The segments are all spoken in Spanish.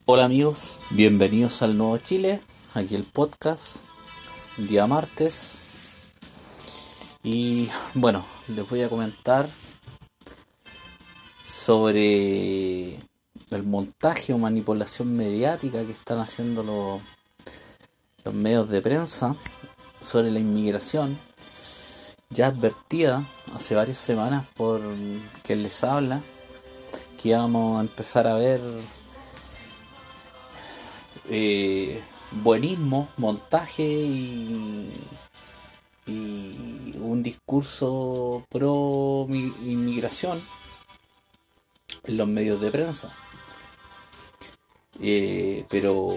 Hola amigos, bienvenidos al Nuevo Chile, aquí el podcast, día martes. Y bueno, les voy a comentar sobre el montaje o manipulación mediática que están haciendo los medios de prensa sobre la inmigración, ya advertida hace varias semanas por quien les habla, que íbamos a empezar a ver buenismo, montaje y un discurso pro inmigración en los medios de prensa. Pero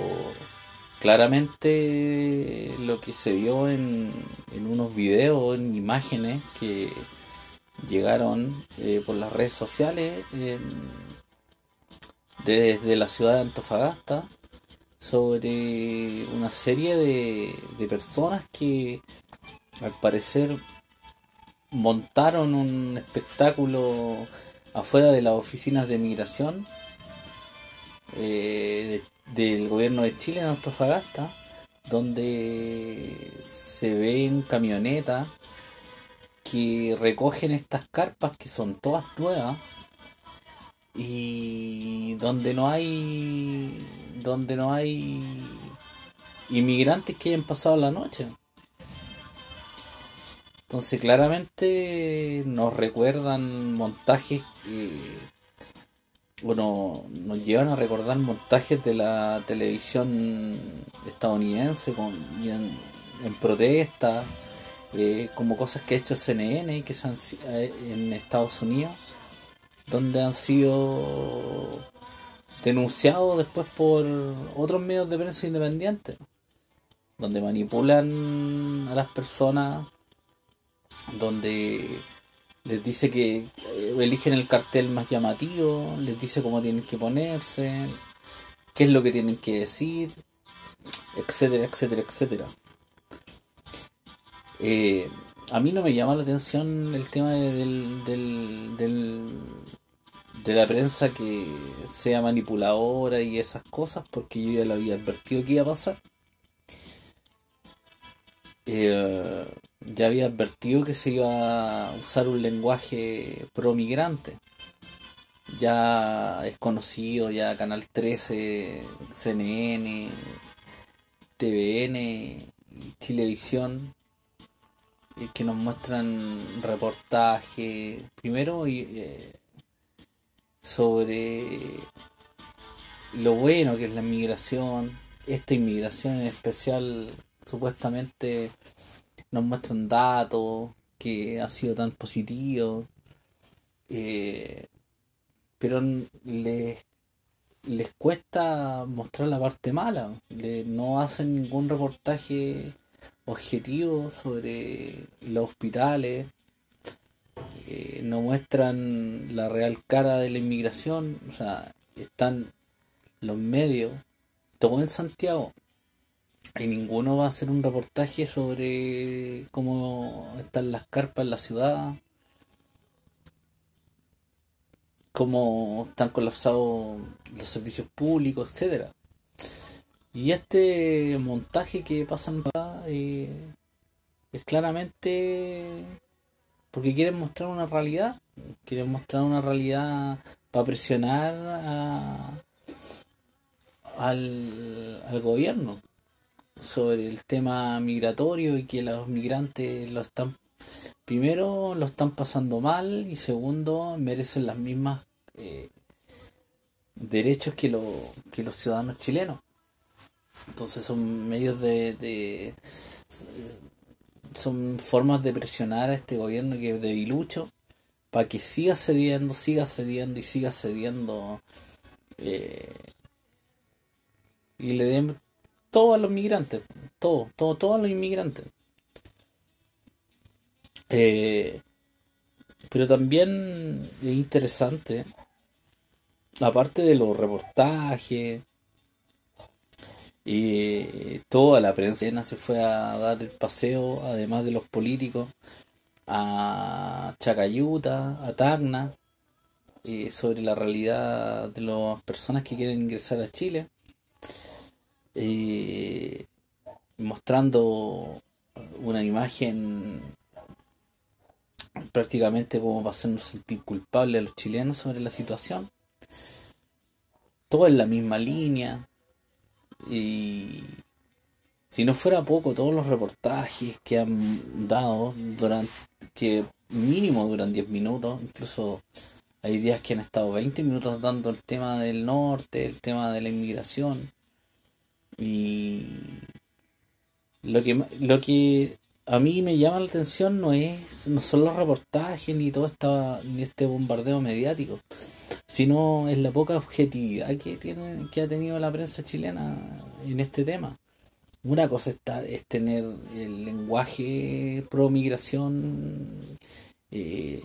claramente lo que se vio en unos videos, en imágenes que llegaron por las redes sociales desde la ciudad de Antofagasta sobre una serie de personas que al parecer montaron un espectáculo afuera de las oficinas de migración del gobierno de Chile en Antofagasta, donde se ven camionetas que recogen estas carpas que son todas nuevas y donde no hay inmigrantes que hayan pasado la noche. Entonces claramente nos recuerdan montajes, bueno, nos llevan a recordar montajes de la televisión estadounidense en protesta, como cosas que ha hecho CNN que en Estados Unidos, donde han sido denunciados después por otros medios de prensa independientes, donde manipulan a las personas, donde les dice que eligen el cartel más llamativo, les dice cómo tienen que ponerse, qué es lo que tienen que decir, etcétera, etcétera, etcétera. Eh, a mí no me llama la atención el tema de la prensa que sea manipuladora y esas cosas, porque yo ya lo había advertido que iba a pasar. Eh, ya había advertido que se iba a usar un lenguaje pro migrante. Ya es conocido, ya Canal 13, CNN, TVN, Chilevisión, que nos muestran reportajes, primero sobre lo bueno que es la inmigración, esta inmigración en especial, supuestamente nos muestran datos que ha sido tan positivo, eh, pero les cuesta mostrar la parte mala. No hacen ningún reportaje objetivo sobre los hospitales, no muestran la real cara de la inmigración. O sea, están los medios, todo en Santiago, y ninguno va a hacer un reportaje sobre cómo están las carpas en la ciudad, cómo están colapsados los servicios públicos, etcétera. Y este montaje que pasan acá es claramente porque quieren mostrar una realidad para presionar al gobierno sobre el tema migratorio y que los migrantes primero lo están pasando mal y segundo merecen las mismas derechos que los ciudadanos chilenos. Entonces son medios son formas de presionar a este gobierno que es debilucho para que siga cediendo y siga cediendo, eh, y le den todo a los migrantes, todo a los inmigrantes. Eh, pero también es interesante, aparte de los reportajes, y toda la prensa se fue a dar el paseo, además de los políticos, a Chacayuta, a Tacna, sobre la realidad de las personas que quieren ingresar a Chile. eh, mostrando una imagen prácticamente como para hacernos sentir culpables a los chilenos sobre la situación. Todo en la misma línea. Y si no fuera poco, todos los reportajes que han dado durante, que mínimo duran 10 minutos, incluso hay días que han estado 20 minutos dando el tema del norte, el tema de la inmigración. Y lo que a mí me llama la atención no son los reportajes ni este bombardeo mediático, sino es la poca objetividad que ha tenido la prensa chilena en este tema. Una cosa es tener el lenguaje pro migración eh,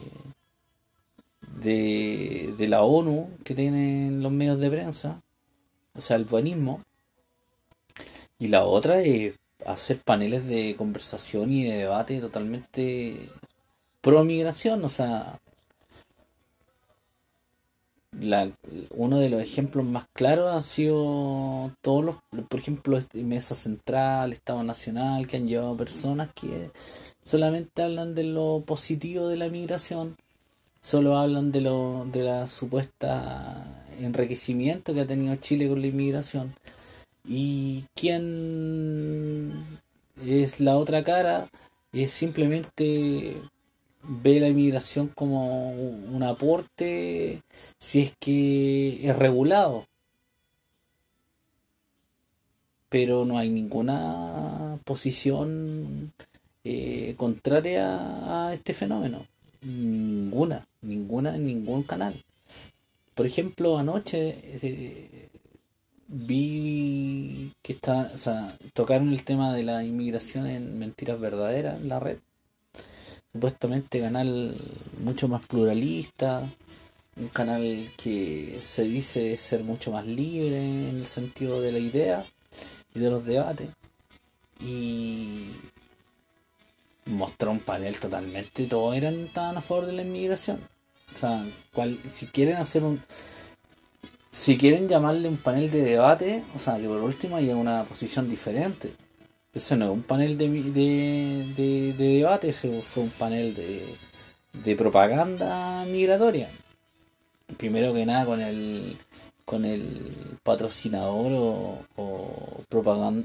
de la ONU que tienen los medios de prensa, o sea, el buenismo, y la otra es hacer paneles de conversación y de debate totalmente pro migración, o sea, la, uno de los ejemplos más claros ha sido por ejemplo, Mesa Central, Estado Nacional, que han llevado personas que solamente hablan de lo positivo de la migración, solo hablan de la supuesta enriquecimiento que ha tenido Chile con la inmigración. Y quién es la otra cara es simplemente ve la inmigración como un aporte si es que es regulado, pero no hay ninguna posición contraria a este fenómeno. Ninguna en ningún canal. Por ejemplo, anoche vi que o sea, tocaron el tema de la inmigración en Mentiras Verdaderas en la red. Supuestamente canal mucho más pluralista, un canal que se dice ser mucho más libre en el sentido de la idea y de los debates. Y mostró un panel totalmente, todos estaban a favor de la inmigración. O sea, si quieren si quieren llamarle un panel de debate, o sea, que por último haya una posición diferente. Ese no es un panel de debate, ese fue un panel de propaganda migratoria. Primero que nada con el patrocinador o propaganda,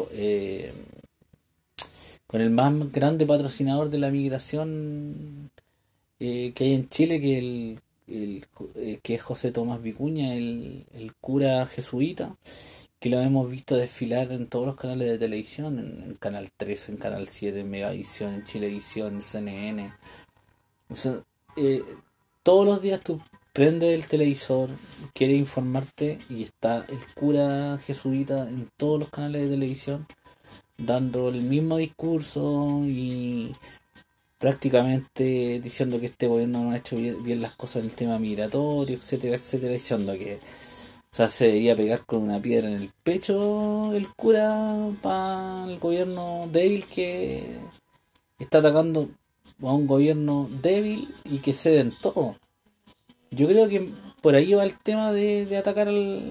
con el más grande patrocinador de la migración que hay en Chile, que es José Tomás Vicuña, el cura jesuita, que lo hemos visto desfilar en todos los canales de televisión, en Canal 3, en Canal 7, en Megavisión, en Chilevisión, en CNN. O sea, eh, todos los días tú prendes el televisor, quieres informarte y está el cura jesuita en todos los canales de televisión dando el mismo discurso y prácticamente diciendo que este gobierno no ha hecho bien las cosas en el tema migratorio, etcétera, etcétera, diciendo que, o sea, se debería pegar con una piedra en el pecho el cura para el gobierno débil que está atacando a un gobierno débil y que cede en todo. Yo creo que por ahí va el tema de atacar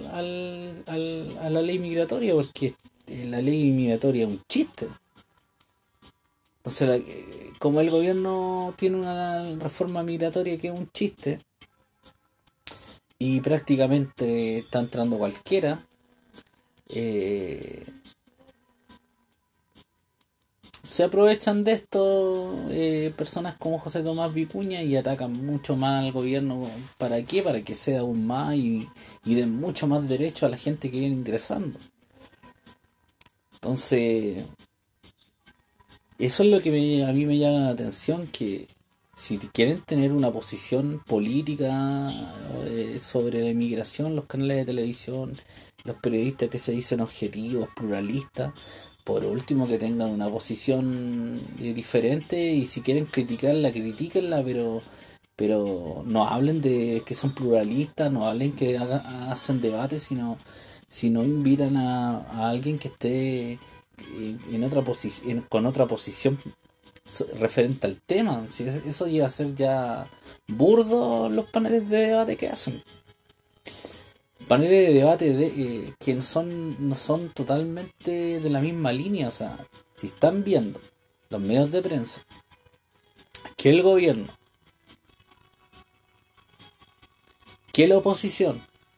a la ley migratoria, porque la ley migratoria es un chiste. Entonces, como el gobierno tiene una reforma migratoria que es un chiste y prácticamente está entrando cualquiera, eh, se aprovechan de esto personas como José Tomás Vicuña y atacan mucho más al gobierno. ¿Para qué? Para que sea aún más y den mucho más derecho a la gente que viene ingresando. Entonces, eso es lo que a mí me llama la atención, que si quieren tener una posición política sobre la inmigración, los canales de televisión, los periodistas que se dicen objetivos, pluralistas, por último que tengan una posición diferente y si quieren criticarla, critíquenla, pero no hablen de que son pluralistas, no hablen que hacen debates, si no invitan a alguien que esté en otra posición, con otra posición referente al tema. Si eso llega a ser ya burdo los paneles de debate que hacen. paneles de debate que no son totalmente de la misma línea. O sea, si están viendo los medios de prensa que el gobierno, que la oposición,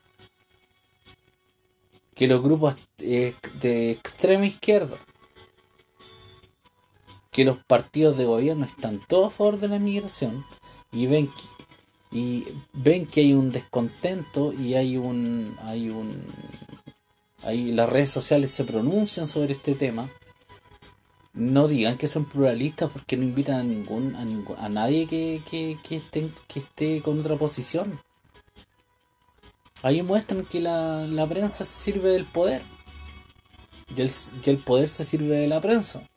que los grupos de extrema izquierda, que los partidos de gobierno están todos a favor de la migración y ven que hay un descontento y hay las redes sociales se pronuncian sobre este tema. No digan que son pluralistas porque no invitan a nadie que esté con otra posición. Ahí muestran que la prensa se sirve del poder y el poder se sirve de la prensa.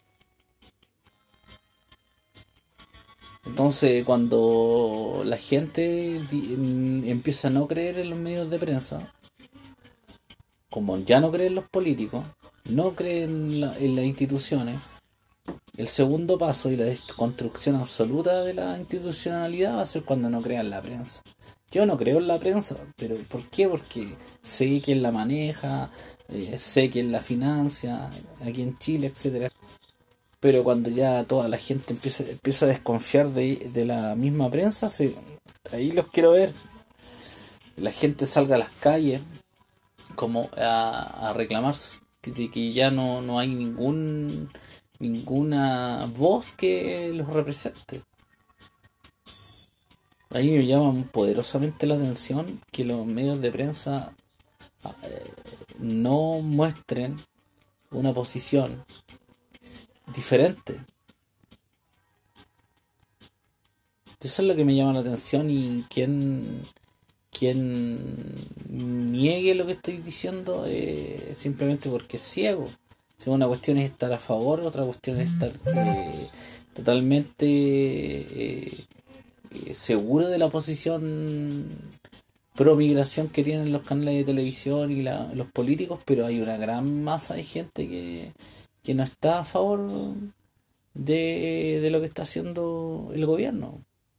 Entonces, cuando la gente empieza a no creer en los medios de prensa, como ya no creen en los políticos, no creen en las instituciones, el segundo paso y la desconstrucción absoluta de la institucionalidad va a ser cuando no crean la prensa. Yo no creo en la prensa, pero ¿por qué? Porque sé quién la maneja, sé quién la financia, aquí en Chile, etcétera. Pero cuando ya toda la gente empieza a desconfiar de la misma prensa, ahí los quiero ver. La gente salga a las calles como a reclamar de que ya no hay ninguna voz que los represente. Ahí me llama poderosamente la atención que los medios de prensa no muestren una posición diferente. Eso es lo que me llama la atención y quien niegue lo que estoy diciendo simplemente porque es ciego. Si una cuestión es estar a favor, otra cuestión es estar totalmente seguro de la posición pro migración que tienen los canales de televisión y los políticos, pero hay una gran masa de gente que no está a favor de lo que está haciendo el gobierno.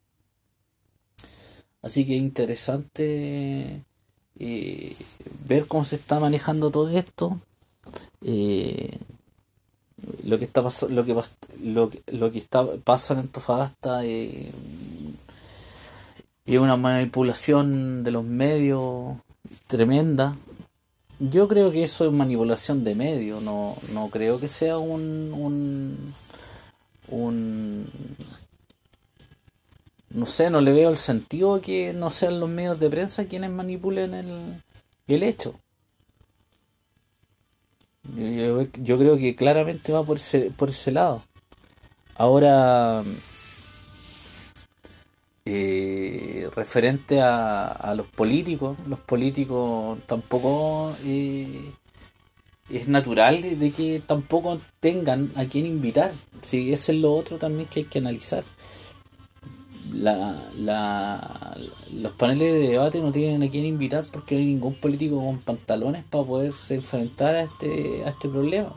Así que es interesante ver cómo se está manejando todo esto. eh, lo que está pasando, lo que está pasa en Antofagasta es una manipulación de los medios tremenda. Yo creo que eso es manipulación de medios, no creo que sea un no sé, no le veo el sentido que no sean los medios de prensa quienes manipulen el hecho. Yo creo que claramente va por ese lado. Ahora, referente a los políticos tampoco es natural de que tampoco tengan a quien invitar. Sí, ese es lo otro también que hay que analizar. Los paneles de debate no tienen a quién invitar porque no hay ningún político con pantalones para poderse enfrentar a este problema.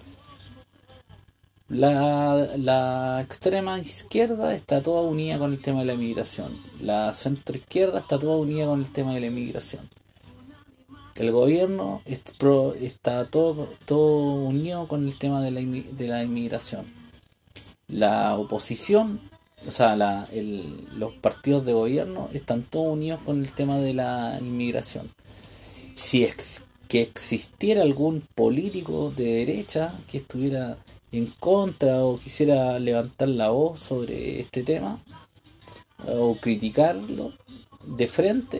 La extrema izquierda está toda unida con el tema de la inmigración. La centro izquierda está toda unida con el tema de la inmigración. El gobierno está todo unido con el tema de de la inmigración. La oposición, o sea, los partidos de gobierno están todos unidos con el tema de la inmigración. Si es que existiera algún político de derecha que estuviera en contra o quisiera levantar la voz sobre este tema o criticarlo de frente,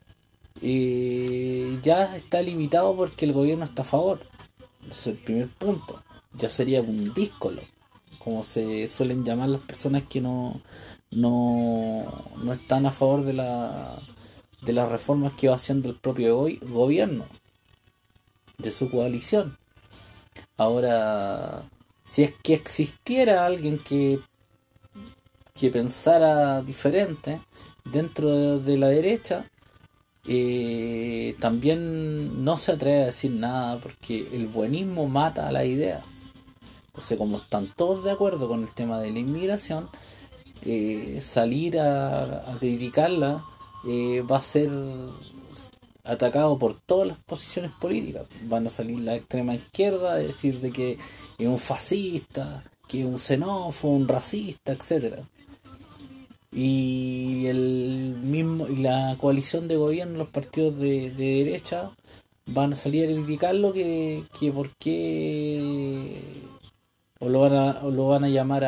ya está limitado porque el gobierno está a favor. Ese es el primer punto. Ya sería un díscolo, como se suelen llamar las personas que no están a favor de las reformas que va haciendo el propio gobierno, de su coalición. Ahora, si es que existiera alguien que pensara diferente dentro de la derecha, también no se atreve a decir nada porque el buenismo mata a la idea. Entonces, como están todos de acuerdo con el tema de la inmigración, salir a criticarla va a ser atacado por todas las posiciones políticas. Van a salir la extrema izquierda a decir de que es un fascista, que es un xenófobo, un racista, etcétera. Y la coalición de gobierno, los partidos de derecha, van a salir a criticarlo que por qué, o lo van a llamar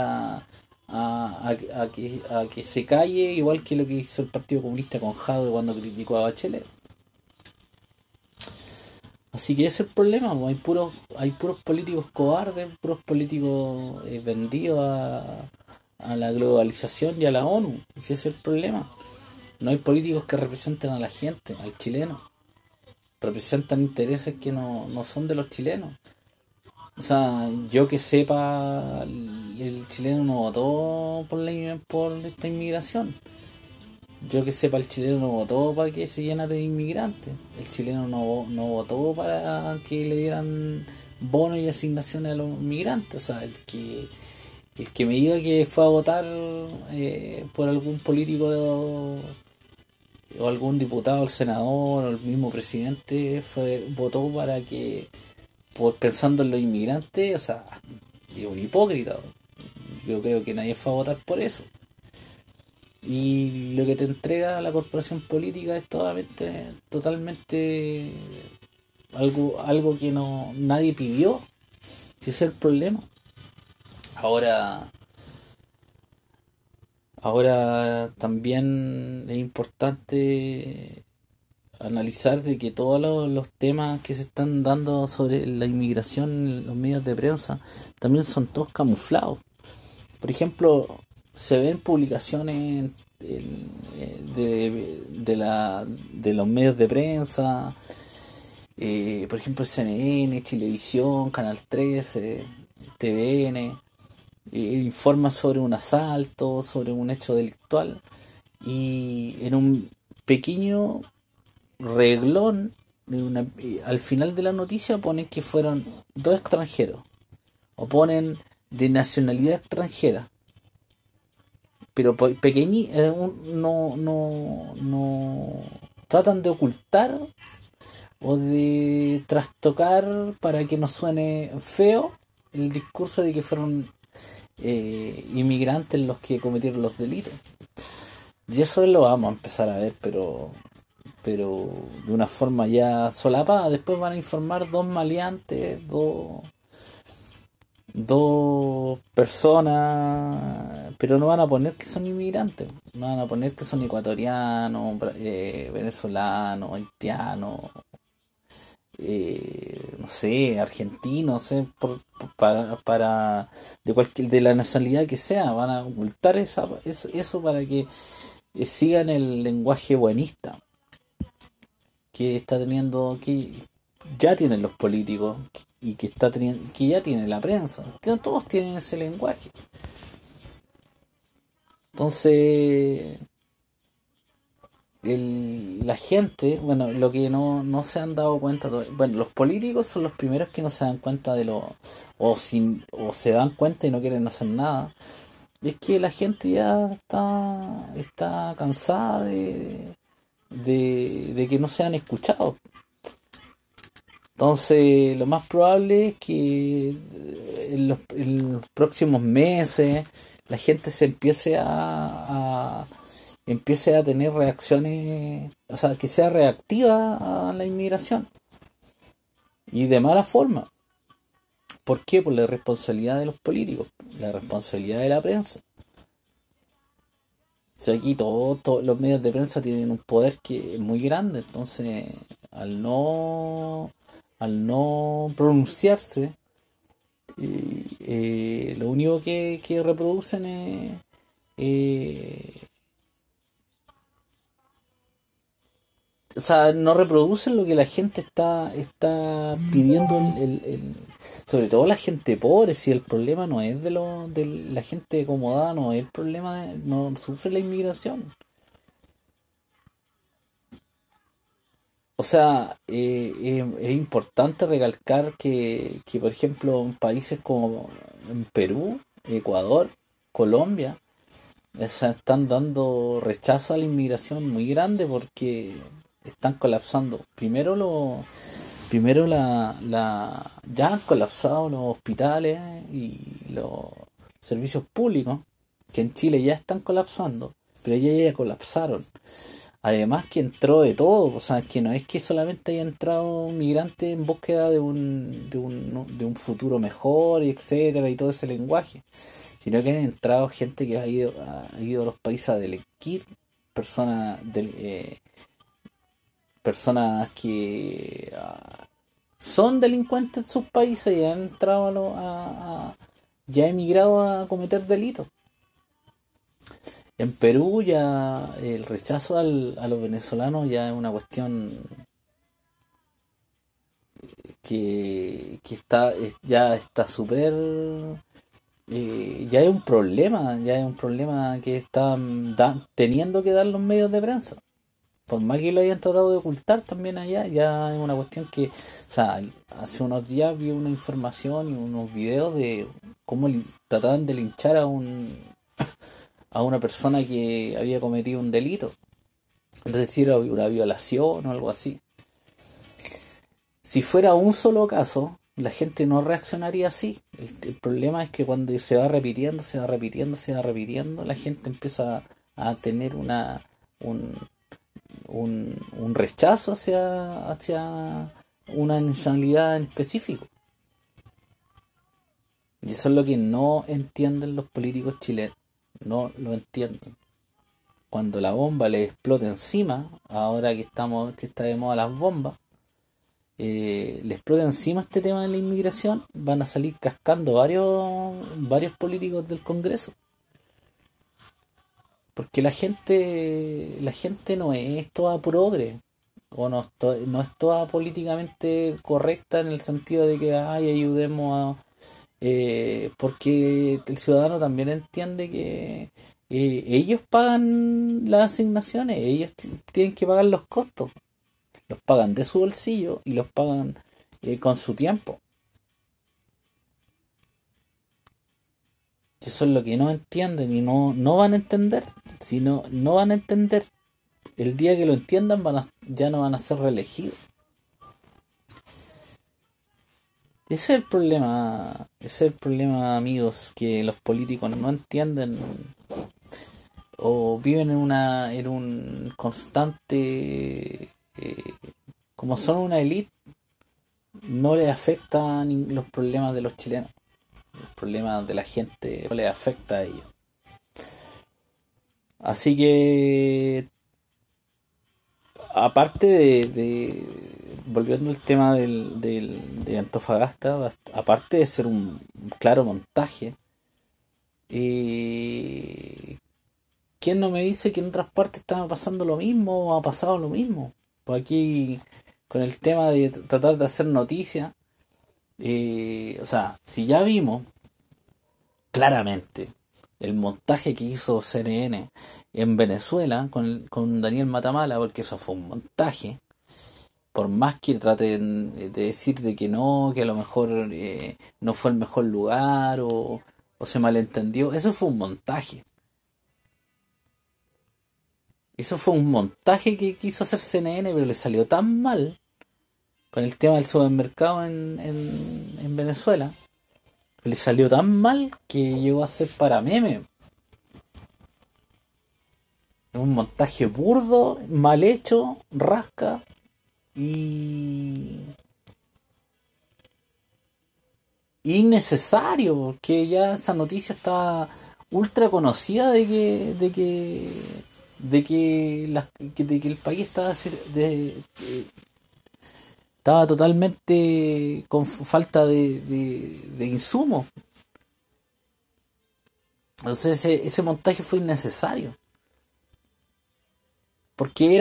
a que se calle, igual que lo que hizo el Partido Comunista con Jadwe cuando criticó a Bachelet. Así que ese es el problema, pues. Hay puros políticos cobardes, puros políticos vendidos a la globalización y a la ONU. Ese es el problema. No hay políticos que representen a la gente, al chileno. Representan intereses que no son de los chilenos. O sea, yo que sepa, el chileno no votó por esta inmigración. Yo que sepa, el chileno no votó para que se llenara de inmigrantes. El chileno no votó para que le dieran bonos y asignaciones a los inmigrantes. O sea, el que me diga que fue a votar por algún político o algún diputado, el senador o el mismo presidente votó para que, pensando en los inmigrantes, o sea, es un hipócrita. Yo creo que nadie fue a votar por eso. Y lo que te entrega la corporación política es totalmente algo que nadie pidió. Si ese es el problema. Ahora, ahora también es importante analizar de que todos los temas que se están dando sobre la inmigración en los medios de prensa también son todos camuflados. Por ejemplo, se ven publicaciones de los medios de prensa, por ejemplo CNN, Chilevisión, Canal 13, TVN, informa sobre un asalto, sobre un hecho delictual, y en un pequeño reglón, al final de la noticia ponen que fueron dos extranjeros, o ponen de nacionalidad extranjera, pero no tratan de ocultar o de trastocar para que no suene feo el discurso de que fueron inmigrantes los que cometieron los delitos. Y eso lo vamos a empezar a ver, pero de una forma ya solapada. Después van a informar dos maleantes, dos personas, pero no van a poner que son inmigrantes, no van a poner que son ecuatorianos, venezolanos, haitianos, no sé, argentinos, no sé, de la nacionalidad que sea. Van a ocultar eso para que sigan el lenguaje buenista que está teniendo, que ya tienen los políticos y que ya tiene la prensa. Todos tienen ese lenguaje. Entonces, la gente, bueno, lo que no se han dado cuenta, bueno, los políticos son los primeros que no se dan cuenta o se dan cuenta y no quieren hacer nada. Es que la gente ya está cansada de que no sean escuchados. Entonces, lo más probable es que en los próximos meses la gente se empiece a tener reacciones, o sea, que sea reactiva a la inmigración y de mala forma. ¿Por qué? Por la responsabilidad de los políticos, la responsabilidad de la prensa. O sea, aquí todos los medios de prensa tienen un poder que es muy grande, entonces al no pronunciarse, lo único que reproducen eh, o sea, no reproducen lo que la gente está pidiendo, sobre todo la gente pobre. Si el problema no es de la gente acomodada, no es el problema, no sufre la inmigración. O sea, es importante recalcar por ejemplo, en países como en Perú, Ecuador, Colombia, o sea, están dando rechazo a la inmigración muy grande porque están colapsando. Primero ya han colapsado los hospitales y los servicios públicos, que en Chile ya están colapsando, pero ya colapsaron. Además que entró de todo, o sea, que no es que solamente haya entrado migrantes en búsqueda de un futuro mejor, y etcétera, y todo ese lenguaje, sino que han entrado gente que ha ido a los países a delinquir, personas, personas que son delincuentes en sus países y han entrado ya emigrado a cometer delitos. En Perú ya el rechazo a los venezolanos ya es una cuestión que ya está súper, ya es un problema que están teniendo que dar los medios de prensa. Por más que lo hayan tratado de ocultar también allá, ya es una cuestión que, o sea, hace unos días vi una información y unos videos de cómo trataban de linchar a una persona que había cometido un delito, es decir, una violación o algo así. Si fuera un solo caso, la gente no reaccionaría así. El problema es que cuando se va repitiendo, se va repitiendo, se va repitiendo, la gente empieza a tener un rechazo hacia una nacionalidad en específico. Y eso es lo que no entienden los políticos chilenos. No lo entienden. Cuando la bomba le explota encima, ahora que está de moda las bombas, le explota encima este tema de la inmigración, van a salir cascando varios políticos del Congreso. Porque la gente no es toda progre, o no es toda políticamente correcta en el sentido de que ayudemos porque el ciudadano también entiende que ellos pagan las asignaciones, ellos tienen que pagar los costos, los pagan de su bolsillo y los pagan con su tiempo. Eso es lo que no entienden y no van a entender. Si no van a entender, el día que lo entiendan ya no van a ser reelegidos. Ese es el problema, amigos, que los políticos no entienden o viven en un constante, como son una élite, no les afectan los problemas de los chilenos, los problemas de la gente no les afecta a ellos. Así que, aparte volviendo al tema de Antofagasta, aparte de ser un claro montaje, eh, ¿quién no me dice que en otras partes estaba pasando lo mismo o ha pasado lo mismo? Pues aquí, con el tema de tratar de hacer noticias, o sea, si ya vimos claramente el montaje que hizo CNN en Venezuela con Daniel Matamala, porque eso fue un montaje, por más que traten de decir de que a lo mejor no fue el mejor lugar o se malentendió, eso fue un montaje. Eso fue un montaje que quiso hacer CNN, pero le salió tan mal con el tema del supermercado en Venezuela. Le salió tan mal que llegó a ser para meme. Un montaje burdo, mal hecho, rasca y innecesario, porque ya esa noticia estaba ultra conocida de que el país estaba totalmente con falta de insumos. Entonces ese montaje fue innecesario. Porque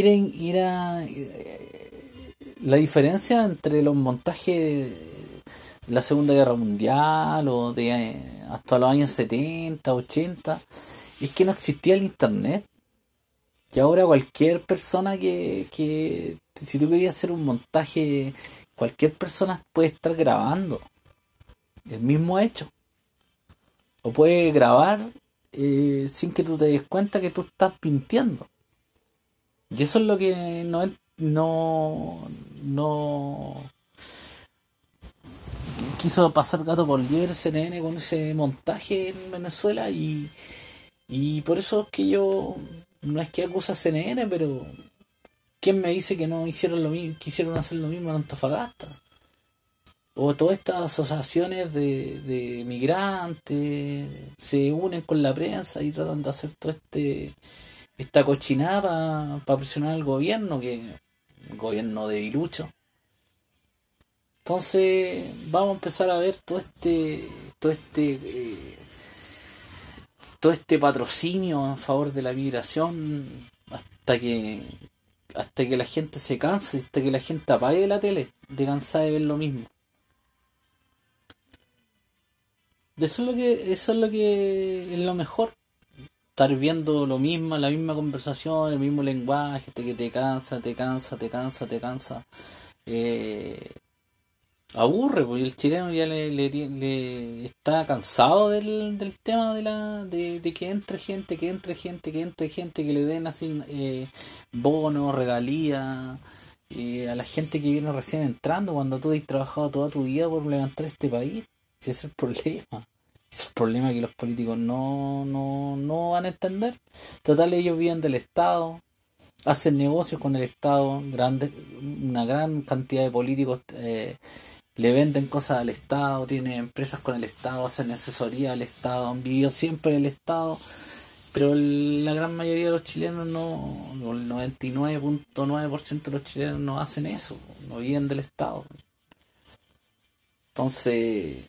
la diferencia entre los montajes de la Segunda Guerra Mundial o de hasta los años 70 80 es que no existía el internet. Y ahora cualquier persona si tú querías hacer un montaje, cualquier persona puede estar grabando el mismo hecho. O puede grabar sin que tú te des cuenta que tú estás mintiendo. Y eso es lo que no, no quiso pasar gato por liebre CNN con ese montaje en Venezuela y por eso es que yo no es que acusa a CNN, pero ¿quién me dice que no hicieron lo mismo, quisieron hacer lo mismo en Antofagasta? O todas estas asociaciones de migrantes se unen con la prensa y tratan de hacer todo esta cochinada para presionar al gobierno, que el gobierno de Ilucho. Entonces vamos a empezar a ver todo este, todo este patrocinio a favor de la migración hasta que la gente se canse, hasta que la gente apague la tele, de cansada de ver lo mismo. Eso es lo que es lo mejor. Estar viendo lo mismo, la misma conversación, el mismo lenguaje, hasta que te cansa, te cansa, te cansa, te cansa. Eh, Aburre, porque el chileno ya le está cansado del tema de que entre gente, que entre gente, que entre gente, que le den así bonos, regalías a la gente que viene recién entrando cuando tú has trabajado toda tu vida por levantar este país. Ese es el problema. Ese es el problema que los políticos no van a entender. Total, ellos viven del Estado, hacen negocios con el Estado, una gran cantidad de políticos le venden cosas al Estado, tienen empresas con el Estado, hacen asesoría al Estado, han vivido siempre del Estado, pero la gran mayoría de los chilenos no, el 99.9% de los chilenos no hacen eso, no viven del Estado. Entonces,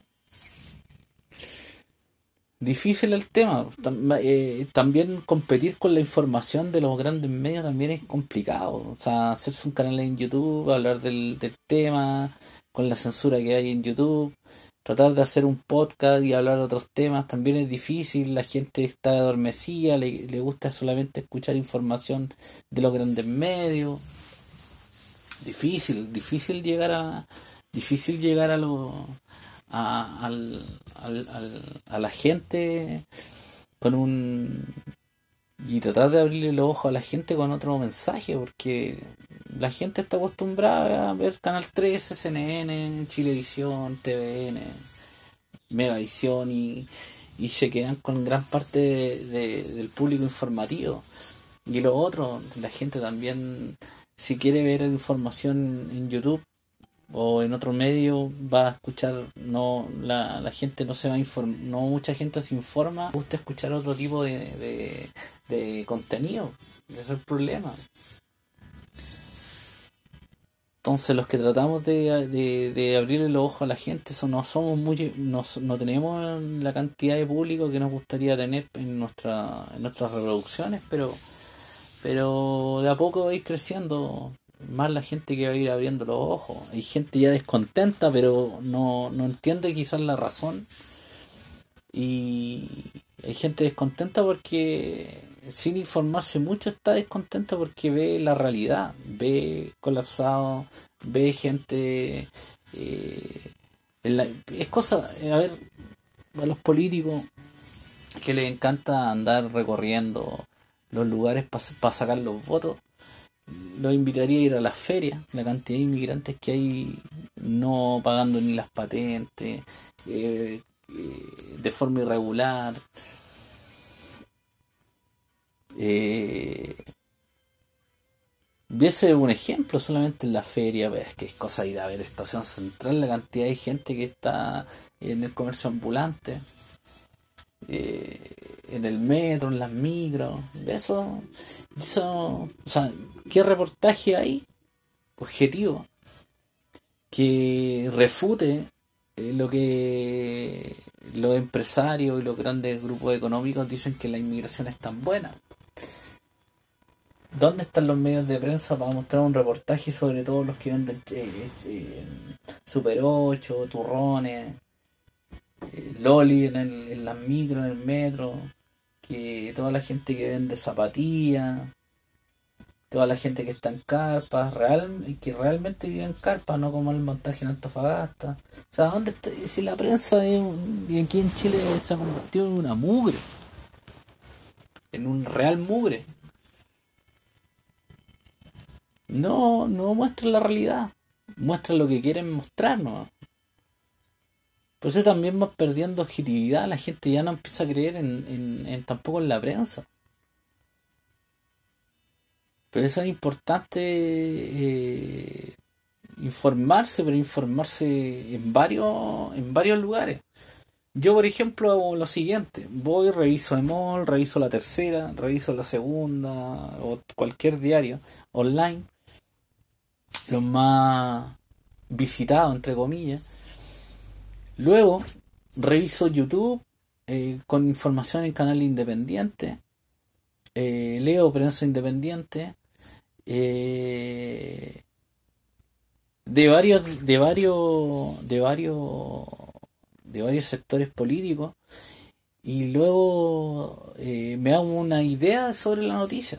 difícil el tema. También competir con la información de los grandes medios también es complicado. O sea, hacerse un canal en YouTube, hablar del tema, con la censura que hay en YouTube, tratar de hacer un podcast y hablar de otros temas también es difícil. La gente está adormecida, le gusta solamente escuchar información de los grandes medios. Difícil llegar a los a, al, a la gente con un y tratar de abrirle los ojos a la gente con otro mensaje, porque la gente está acostumbrada a ver Canal 13, CNN, Chilevisión, TVN, Megavisión y se quedan con gran parte del público informativo. Y lo otro, la gente también, si quiere ver información en YouTube o en otro medio, va a escuchar, no, la gente no se va a informar, no mucha gente se informa, gusta escuchar otro tipo de contenido, ese es el problema. Entonces los que tratamos de abrirle los ojos a la gente no somos no tenemos la cantidad de público que nos gustaría tener en nuestras reproducciones, pero de a poco va a ir creciendo más la gente que va a ir abriendo los ojos. Hay gente ya descontenta, pero no entiende quizás la razón. Y hay gente descontenta porque sin informarse mucho está descontenta porque ve la realidad, ve colapsado, ve gente... eh, es cosa, a ver, a los políticos que les encanta andar recorriendo los lugares para sacar los votos, los invitaría a ir a las ferias, la cantidad de inmigrantes que hay no pagando ni las patentes, de forma irregular. Eh, Viese un ejemplo solamente en la feria, pero es que es cosa ir a ver Estación Central, la cantidad de gente que está en el comercio ambulante, en el metro, en las micros, o sea, ¿qué reportaje hay objetivo que refute lo que los empresarios y los grandes grupos económicos dicen que la inmigración es tan buena? ¿Dónde están los medios de prensa para mostrar un reportaje sobre todos los que venden Super 8, turrones, Loli en las micros, en el metro, que toda la gente que vende zapatillas, toda la gente que está en carpas, que realmente vive en carpas, no como el montaje en Antofagasta? O sea, ¿dónde está? Si la prensa y aquí en Chile se ha convertido en una mugre, en un real mugre. no muestran la realidad, muestran lo que quieren mostrar, ¿no? Por eso también va perdiendo objetividad, la gente ya no empieza a creer en tampoco en la prensa. Pero eso es importante, informarse, pero informarse en varios lugares. Yo, por ejemplo, hago lo siguiente: voy, reviso EMOL, reviso la tercera, reviso la segunda, o cualquier diario online, los más visitados, entre comillas. Luego, reviso YouTube con información en canal independiente, leo prensa independiente, eh, de varios sectores políticos, y luego me hago una idea sobre la noticia.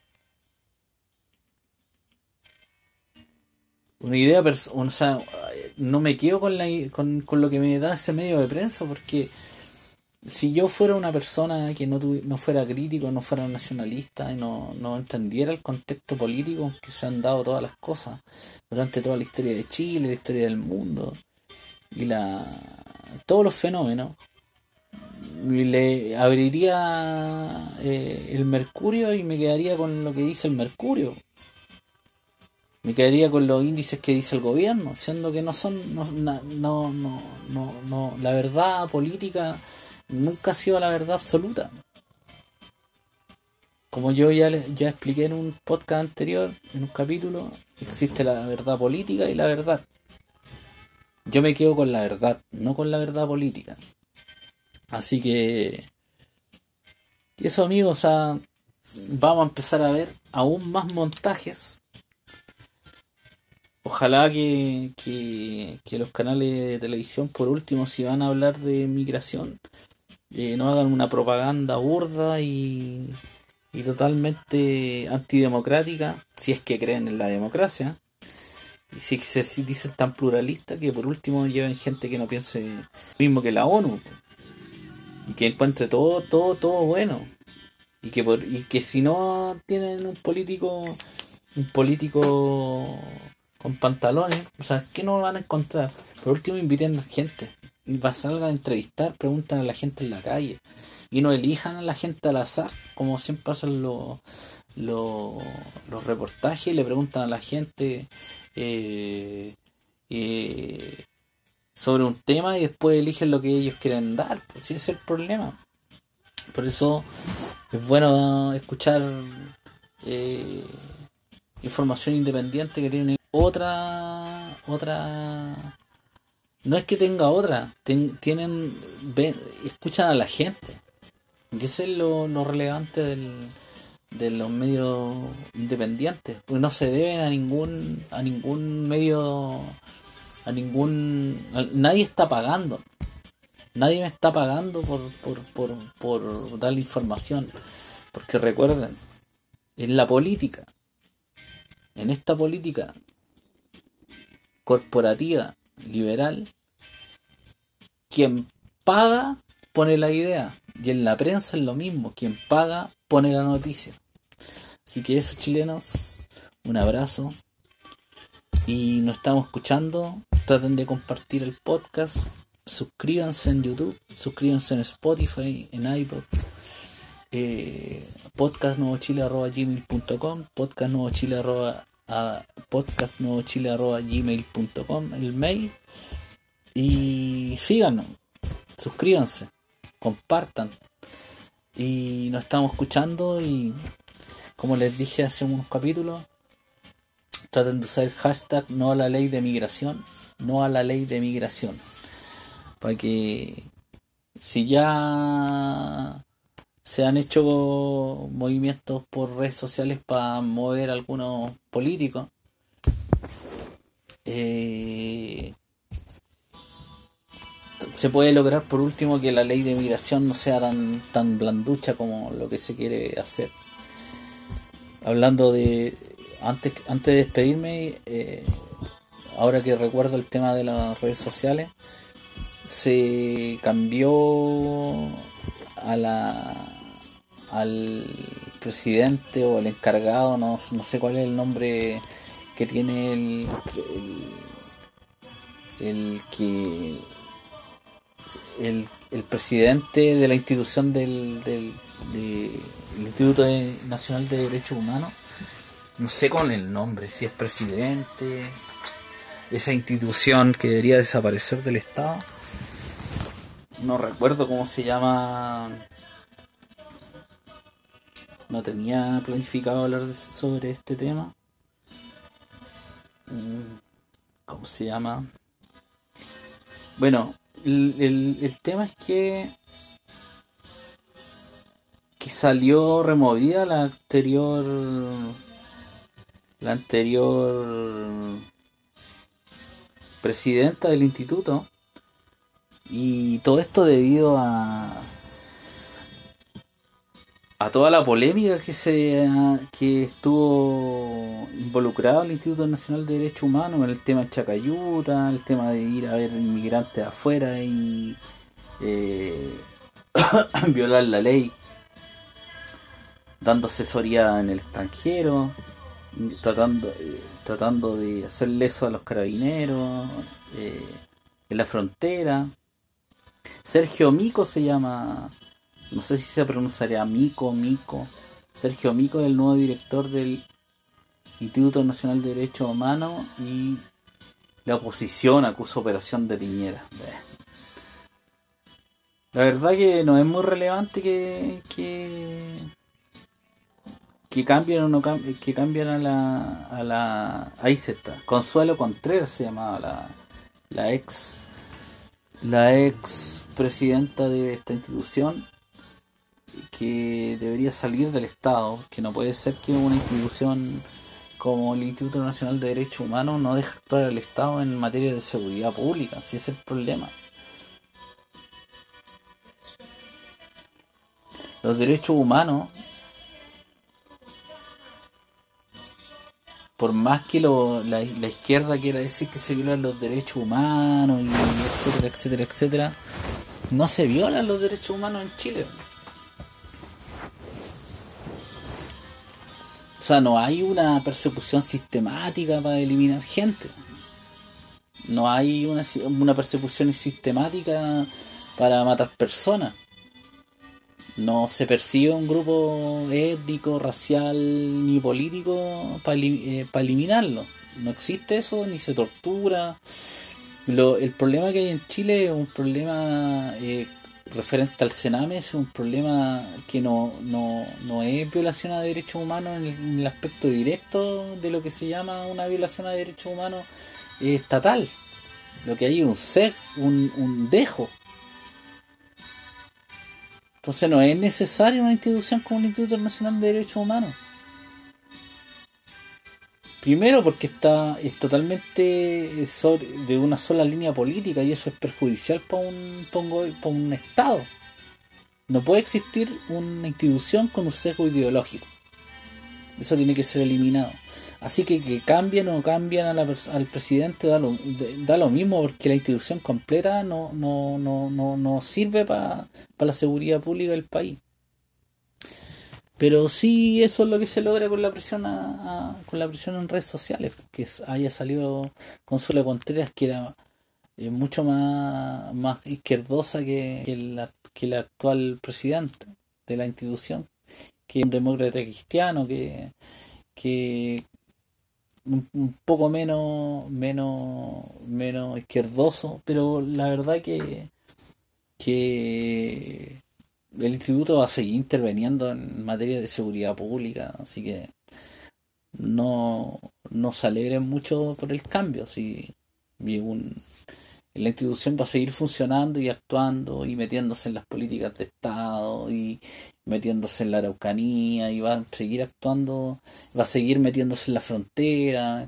Una idea, o sea, no me quedo con lo que me da ese medio de prensa, porque si yo fuera una persona que no fuera crítico, no fuera nacionalista y no entendiera el contexto político en que se han dado todas las cosas durante toda la historia de Chile, la historia del mundo y todos los fenómenos, y le abriría el Mercurio y me quedaría con lo que dice el Mercurio. Me quedaría con los índices que dice el gobierno, siendo que no son, la verdad política nunca ha sido la verdad absoluta. Como yo ya expliqué en un podcast anterior, en un capítulo, existe la verdad política y la verdad. Yo me quedo con la verdad, no con la verdad política. Así que eso, amigos, o sea, vamos a empezar a ver aún más montajes. Ojalá que los canales de televisión, por último, si van a hablar de migración, no hagan una propaganda burda y totalmente antidemocrática, si es que creen en la democracia. Y si dicen tan pluralista, que por último lleven gente que no piense lo mismo que la ONU, y que encuentre todo bueno. Y que si no tienen un político con pantalones, o sea, ¿qué no van a encontrar? Por último, inviten a la gente y salgan a entrevistar, preguntan a la gente en la calle y no elijan a la gente al azar, como siempre hacen los, los reportajes, y le preguntan a la gente eh, eh, sobre un tema y después eligen lo que ellos quieren dar. Pues ese es el problema. Por eso es bueno escuchar eh, información independiente que tiene otra. No es que tenga otra, escuchan a la gente. Y eso es lo relevante de los medios independientes, porque no se deben a ningún medio, nadie está pagando. Nadie me está pagando por darle información. Porque recuerden, en la política, en esta política corporativa, liberal, quien paga pone la idea. Y en la prensa es lo mismo, quien paga pone la noticia. Así que eso, chilenos, un abrazo. Y nos estamos escuchando. Traten de compartir el podcast. Suscríbanse en YouTube, suscríbanse en Spotify, en iPod. podcastnuevochile@gmail.com, podcastnuevochile@gmail.com, el mail. Y síganos, suscríbanse, compartan. Y nos estamos escuchando, y como les dije hace unos capítulos, traten de usar el hashtag no a la ley de migración, no a la ley de migración, para que, si ya se han hecho movimientos por redes sociales para mover a algunos políticos, se puede lograr por último que la ley de migración no sea tan blanducha como lo que se quiere hacer. Hablando de, antes de despedirme, ahora que recuerdo el tema de las redes sociales, se cambió a la al presidente o el encargado, no sé cuál es el nombre que tiene el que el presidente de la institución del Instituto Nacional de Derechos Humanos. No sé con el nombre, si es presidente, esa institución que debería desaparecer del Estado. No recuerdo cómo se llama. No tenía planificado hablar sobre este tema. ¿Cómo se llama? Bueno, el tema es que salió removida la anterior presidenta del instituto, y todo esto debido a toda la polémica que estuvo involucrado el Instituto Nacional de Derechos Humanos en el tema de Chacayuta, el tema de ir a ver inmigrantes afuera y eh, violar la ley, dando asesoría en el extranjero, tratando de hacer leso a los carabineros eh, en la frontera. Sergio Mico se llama, no sé si se pronunciaría Mico. Sergio Mico es el nuevo director del Instituto Nacional de Derechos Humanos, y la oposición acusa operación de Piñera. La verdad que no es muy relevante que cambien o no cambien, que cambien ahí se está. Consuelo Contreras se llamaba la ex la ex presidenta de esta institución, que debería salir del Estado, que no puede ser que una institución como el Instituto Nacional de Derechos Humanos no deje actuar al Estado en materia de seguridad pública, si ese es el problema. Los derechos humanos, por más que la izquierda quiera decir que se violan los derechos humanos y etcétera, etcétera, etcétera, no se violan los derechos humanos en Chile. O sea, no hay una persecución sistemática para eliminar gente. No hay una persecución sistemática para matar personas. No se persigue un grupo étnico, racial ni político para eliminarlo. No existe eso, ni se tortura. El problema que hay en Chile es un problema referente al Sename, es un problema que no es violación a derechos humanos en el aspecto directo de lo que se llama una violación a derechos humanos estatal. Lo que hay es un dejo. Entonces no es necesaria una institución como el Instituto Nacional de Derechos Humanos. Primero porque es totalmente de una sola línea política, y eso es perjudicial para un Estado. No puede existir una institución con un sesgo ideológico. Eso tiene que ser eliminado. Así que cambien o no cambien al presidente da lo mismo, porque la institución completa no sirve para la seguridad pública del país. Pero sí, eso es lo que se logra con la presión con la presión en redes sociales, que haya salido Consuelo Contreras, que era mucho más izquierdosa que el actual presidente de la institución, que es un demócrata cristiano, que un poco menos izquierdoso, pero la verdad que el instituto va a seguir interviniendo en materia de seguridad pública, así que no se alegren mucho por el cambio. Si la institución va a seguir funcionando y actuando y metiéndose en las políticas de Estado y metiéndose en la Araucanía, y va a seguir actuando, va a seguir metiéndose en la frontera.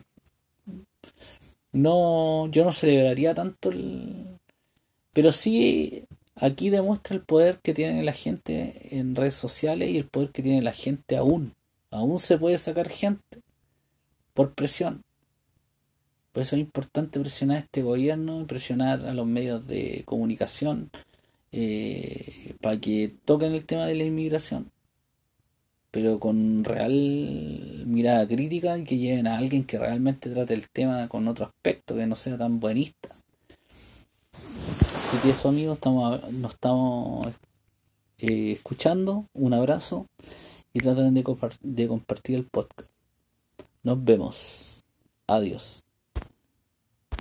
No, yo no celebraría tanto pero sí, aquí demuestra el poder que tiene la gente en redes sociales y el poder que tiene la gente aún se puede sacar gente por presión. Por eso es importante presionar a este gobierno, presionar a los medios de comunicación para que toquen el tema de la inmigración. pero con real mirada crítica, y que lleven a alguien que realmente trate el tema con otro aspecto, que no sea tan buenista. Así que eso, amigos, nos estamos escuchando. Un abrazo y traten de compartir el podcast. Nos vemos. Adiós.